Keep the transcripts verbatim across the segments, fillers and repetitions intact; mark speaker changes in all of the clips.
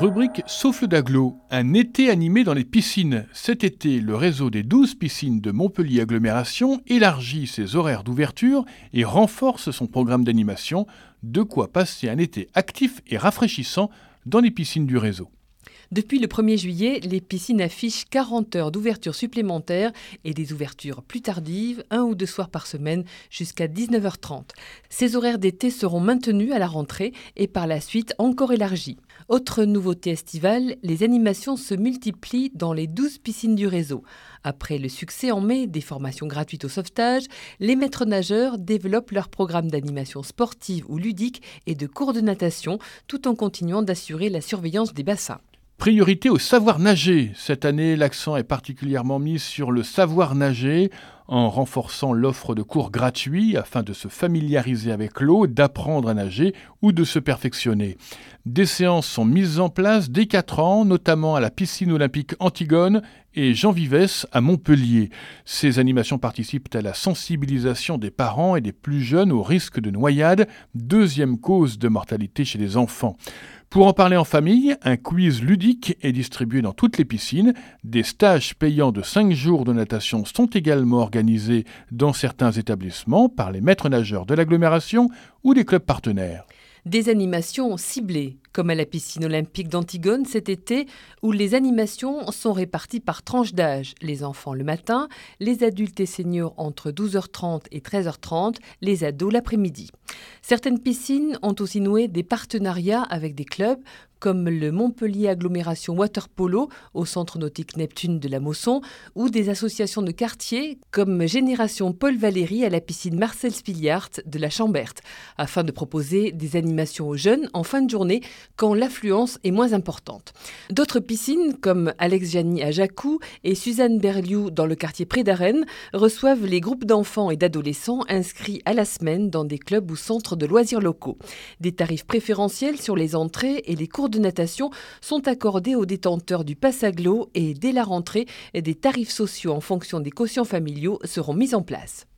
Speaker 1: Rubrique Souffle d'agglo, un été animé dans les piscines. Cet été, le réseau des douze piscines de Montpellier Agglomération élargit ses horaires d'ouverture et renforce son programme d'animation, de quoi passer un été actif et rafraîchissant dans les piscines du réseau.
Speaker 2: Depuis le premier juillet, les piscines affichent quarante heures d'ouverture supplémentaires et des ouvertures plus tardives, un ou deux soirs par semaine, jusqu'à dix-neuf heures trente. Ces horaires d'été seront maintenus à la rentrée et par la suite encore élargis. Autre nouveauté estivale, les animations se multiplient dans les douze piscines du réseau. Après le succès en mai des formations gratuites au sauvetage, les maîtres nageurs développent leur programme d'animation sportive ou ludique et de cours de natation, tout en continuant d'assurer la surveillance des bassins.
Speaker 1: Priorité au savoir nager. Cette année, l'accent est particulièrement mis sur le savoir nager en renforçant l'offre de cours gratuits afin de se familiariser avec l'eau, d'apprendre à nager ou de se perfectionner. Des séances sont mises en place dès quatre ans, notamment à la piscine olympique Antigone et Jean Vivès à Montpellier. Ces animations participent à la sensibilisation des parents et des plus jeunes au risque de noyade, deuxième cause de mortalité chez les enfants. Pour en parler en famille, un quiz ludique est distribué dans toutes les piscines. Des stages payants de cinq jours de natation sont également organisés dans certains établissements par les maîtres nageurs de l'agglomération ou des clubs partenaires.
Speaker 2: Des animations ciblées, comme à la piscine olympique d'Antigone cet été, où les animations sont réparties par tranche d'âge. Les enfants le matin, les adultes et seniors entre douze heures trente et treize heures trente, les ados l'après-midi. Certaines piscines ont aussi noué des partenariats avec des clubs, comme le Montpellier Agglomération Water Polo au Centre Nautique Neptune de la Mosson, ou des associations de quartier comme Génération Paul Valéry à la piscine Marcel Spiliart de la Chamberte, afin de proposer des animations aux jeunes en fin de journée quand l'affluence est moins importante. D'autres piscines, comme Alex Jani à Jacou et Suzanne Berliou dans le quartier Pré d'Arène, reçoivent les groupes d'enfants et d'adolescents inscrits à la semaine dans des clubs ou centres de loisirs locaux. Des tarifs préférentiels sur les entrées et les cours de natation sont accordés aux détenteurs du pass agglo et dès la rentrée, des tarifs sociaux en fonction des quotients familiaux seront mis en place.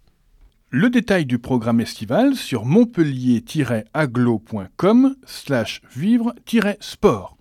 Speaker 1: Le détail du programme estival sur montpellier tiret agglo point com slash vivre tiret sport.